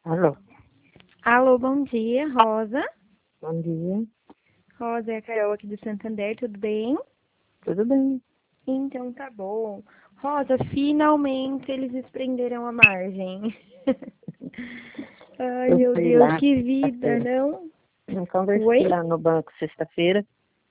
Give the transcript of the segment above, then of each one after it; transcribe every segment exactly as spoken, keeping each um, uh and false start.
Alô, Alô, bom dia, Rosa. bom dia. Rosa, é a Carol aqui do Santander, tudo bem? Tudo bem? Então tá bom. Rosa, finalmente eles desprenderam a margem. Ai, Eu meu fui Deus, lá que vida, sexta-feira. não? Eu conversei Oi? lá no banco sexta-feira.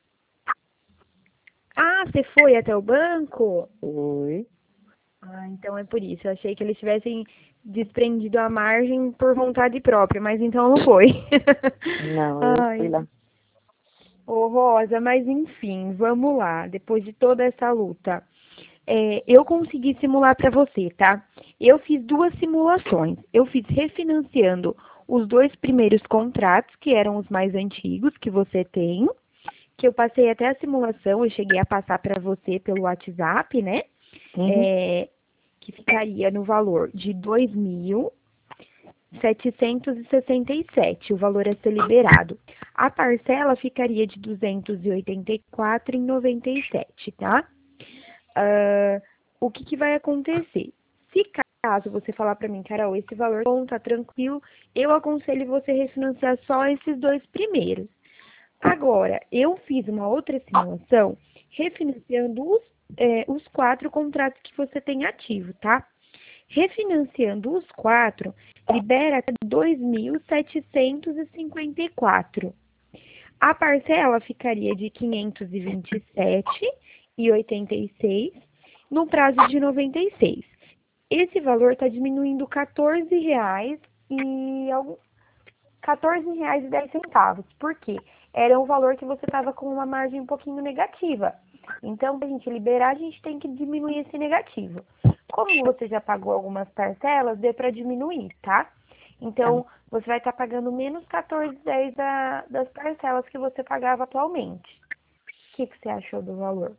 Ah, você foi até o banco? Oi. Ah, então é por isso. Eu achei que eles tivessem desprendido a margem por vontade própria, mas então não foi. Não, eu fui Ai, lá. ô Rosa, mas enfim, vamos lá. Depois de toda essa luta. É, eu consegui simular para você, tá? Eu fiz duas simulações. Eu fiz refinanciando os dois primeiros contratos, que eram os mais antigos que você tem, que eu passei até a simulação, eu cheguei a passar para você pelo WhatsApp, né? Uhum. É, que ficaria no valor de dois mil setecentos e sessenta e sete, o valor a ser liberado. A parcela ficaria de duzentos e oitenta e quatro e noventa e sete, tá? Uh, o que, que vai acontecer? Se caso você falar para mim, Carol, esse valor bom, tá tranquilo, eu aconselho você refinanciar só esses dois primeiros. Agora, eu fiz uma outra simulação refinanciando os, é, os quatro contratos que você tem ativo, tá? Refinanciando os quatro, libera até dois mil setecentos e cinquenta e quatro. A parcela ficaria de quinhentos e vinte e sete e oitenta e seis no prazo de noventa e seis. Esse valor está diminuindo quatorze reais e quatorze reais e dez centavos. Por quê? Era um valor que você estava com uma margem um pouquinho negativa. Então, para a gente liberar, a gente tem que diminuir esse negativo. Como você já pagou algumas parcelas, dê para diminuir, tá? Tá. Então, você vai estar tá pagando menos quatorze reais e dez da, das parcelas que você pagava atualmente. O que, que você achou do valor?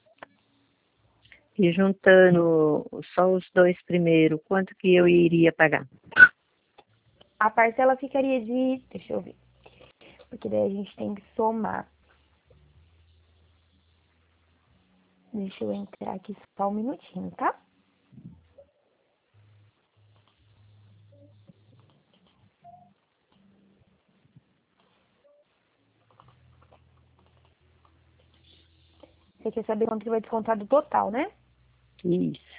E juntando só os dois primeiros, quanto que eu iria pagar? A parcela ficaria de. Deixa eu ver. Porque daí a gente tem que somar. Deixa eu entrar aqui só um minutinho, tá? Você quer saber quanto que vai descontar do total, né? Isso.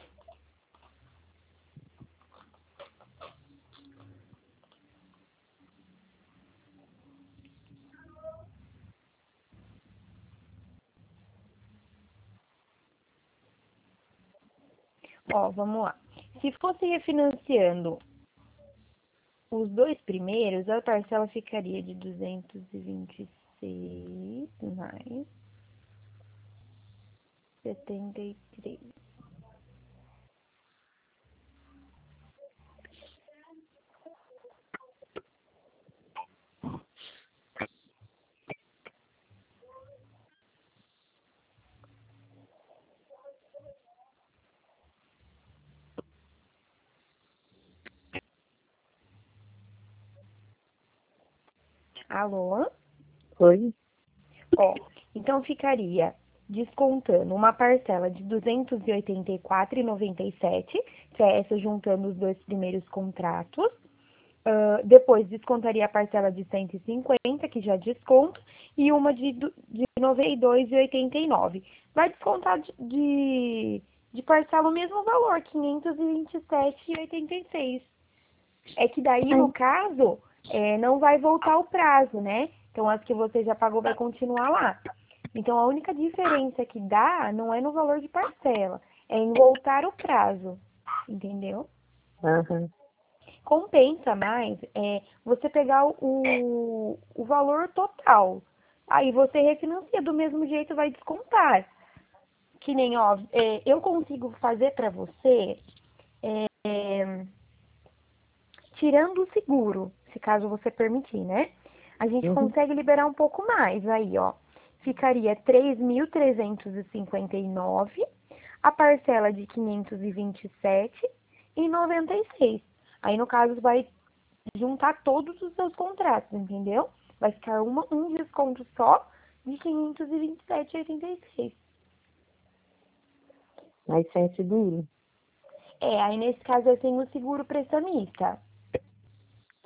Ó, vamos lá. Se fosse refinanciando os dois primeiros, a parcela ficaria de duzentos e vinte e seis mais setenta e três. Alô? Foi? Ó, então ficaria descontando uma parcela de duzentos e oitenta e quatro reais e noventa e sete, que é essa juntando os dois primeiros contratos. Uh, depois descontaria a parcela de cento e cinquenta, que já desconto, e uma de, de noventa e dois reais e oitenta e nove. Vai descontar de, de, de parcela o mesmo valor, quinhentos e vinte e sete reais e oitenta e seis. É que daí, Ai, no caso, é, não vai voltar o prazo, né? Então, as que você já pagou vai continuar lá. Então, a única diferença que dá não é no valor de parcela, é em voltar o prazo, entendeu? aham. Compensa mais é, você pegar o, o valor total. Aí você refinancia do mesmo jeito, vai descontar. Que nem, ó, é, eu consigo fazer para você é, tirando o seguro, se caso você permitir, né? A gente Uhum. consegue liberar um pouco mais. Aí, ó, ficaria três mil trezentos e cinquenta e nove, a parcela de quinhentos e vinte e sete e noventa e seis. Aí, no caso, vai juntar todos os seus contratos, entendeu? Vai ficar uma, um desconto só de quinhentos e vinte e sete e oitenta e seis. Mas sem seguro. É, aí nesse caso eu tenho o seguro prestamista.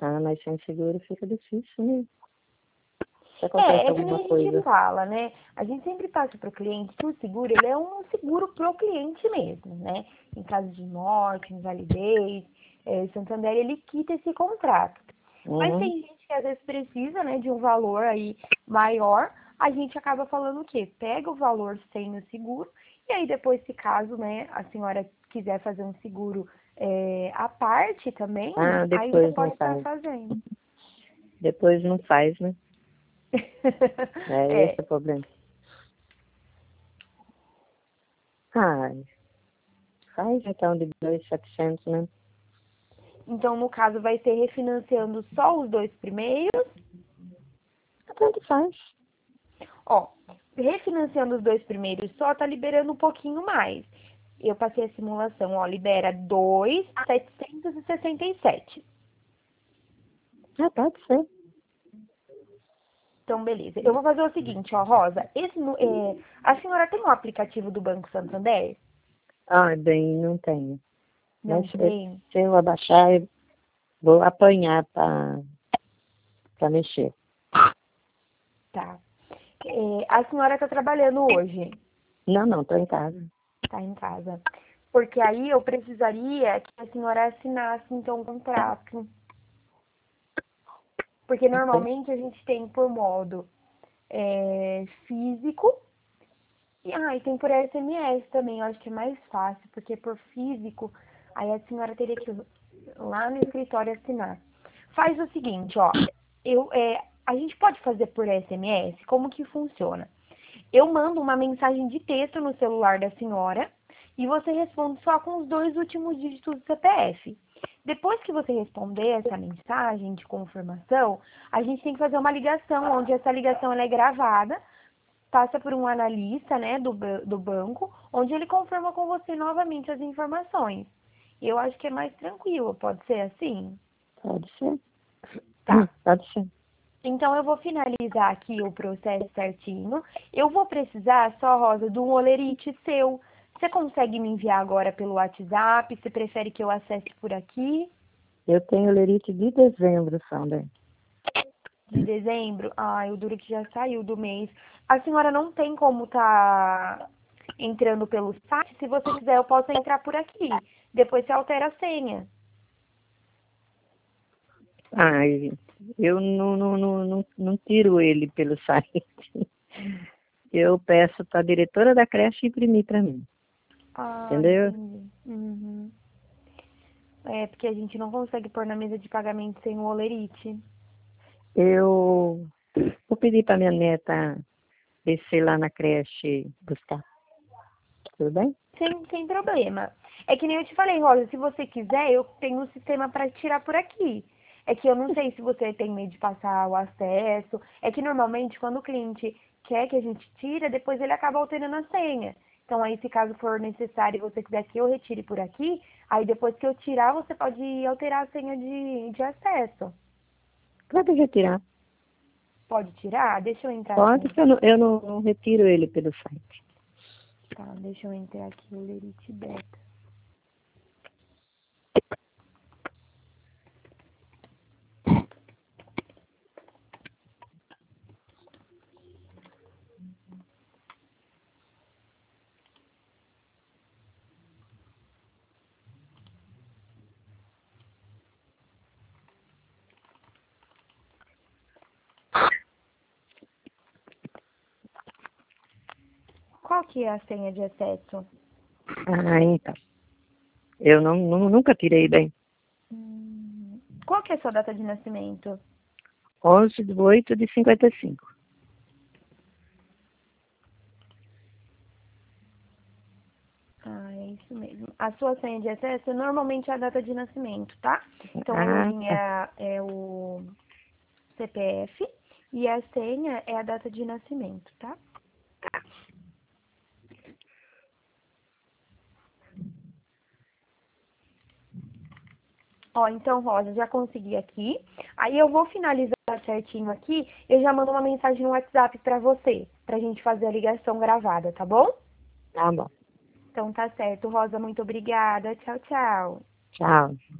Ah, mas sem seguro fica difícil, né? Se acontece É, é que nem alguma a gente coisa. fala, né? A gente sempre passa para o cliente que o seguro, ele é um seguro pro cliente mesmo, né? Em caso de morte, invalidez, é, Santander, ele quita esse contrato. Mas Uhum. tem gente que às vezes precisa, né, de um valor aí maior, a gente acaba falando o quê? Pega o valor sem o seguro, e aí depois, se caso, né, a senhora quiser fazer um seguro é, à parte também, Ah, aí você depois não pode estar faz. fazendo. Depois não faz, né? É esse É, o problema. Ah, faz então de dois mil e setecentos, né? então, no caso, vai ser refinanciando só os dois primeiros. Tanto faz. Ó, refinanciando os dois primeiros só, tá liberando um pouquinho mais. Eu passei a simulação, ó, libera dois mil setecentos e sessenta e sete. Ah, pode ser. Então, beleza. Eu vou fazer o seguinte, ó, Rosa. Esse, nu- é, a senhora tem o aplicativo do Banco Santander? Ah, bem, não tenho. Mas Não eh, tem? se eu abaixar, eu vou apanhar para mexer. Tá. É, a senhora tá trabalhando hoje, Não, não, tô em casa. tá em casa. Porque aí eu precisaria que a senhora assinasse, então, um contrato. Porque normalmente a gente tem por modo é, físico e, ah, e tem por S M S também. Eu acho que é mais fácil, porque por físico, aí a senhora teria que ir lá no escritório assinar. Faz o seguinte, ó. Eu, é, a gente pode fazer por S M S? Como que funciona? Eu mando uma mensagem de texto no celular da senhora e você responde só com os dois últimos dígitos do C P F. Depois que você responder essa mensagem de confirmação, a gente tem que fazer uma ligação, onde essa ligação ela é gravada, passa por um analista, né, do, ba- do banco, onde ele confirma com você novamente as informações. Eu acho que é mais tranquilo, pode ser assim? Pode ser. Tá. Pode ser. Então, eu vou finalizar aqui o processo certinho. Eu vou precisar só, Rosa, de um olerite seu. Você consegue me enviar agora pelo WhatsApp? Você prefere que eu acesse por aqui? Eu tenho lerite de dezembro, Sandra. De dezembro? Ai, o duro que já saiu do mês. A senhora não tem como tá entrando pelo site? Se você quiser, eu posso entrar por aqui. Depois você altera a senha. Ai, eu não, não, não, não, não tiro ele pelo site. Eu peço para a diretora da creche imprimir para mim. Ah, Entendeu? entendi. Uhum. É, porque a gente não consegue pôr na mesa de pagamento sem o olerite. Eu vou pedir para minha neta descer lá na creche buscar. Tudo bem? Sem, sem problema. É que nem eu te falei, Rosa, se você quiser, eu tenho um sistema para tirar por aqui. É que eu não sei se você tem medo de passar o acesso. É que normalmente quando o cliente quer que a gente tire, depois ele acaba alterando a senha. Então aí, se caso for necessário e você quiser que eu retire por aqui, aí depois que eu tirar, você pode alterar a senha de, de acesso. Pode retirar. Pode tirar? Deixa eu entrar aqui. Pode, que eu não, eu não, não retiro ele pelo site. Tá, deixa eu entrar aqui, o Lerite Beta. Qual que é a senha de acesso? Ah, então. Eu não, não- nunca tirei bem. Hum, qual que é a sua data de nascimento? onze de oito de cinquenta e cinco. Ah, é isso mesmo. A sua senha de acesso é normalmente a data de nascimento, tá? Então, o Ah, login tá. é, é o C P F e a senha é a data de nascimento, tá? Ó, então, Rosa, já consegui aqui. Aí eu vou finalizar certinho aqui. Eu já mando uma mensagem no WhatsApp pra você, pra gente fazer a ligação gravada, tá bom? Tá bom. Então tá certo, Rosa, muito obrigada. Tchau, tchau. Tchau.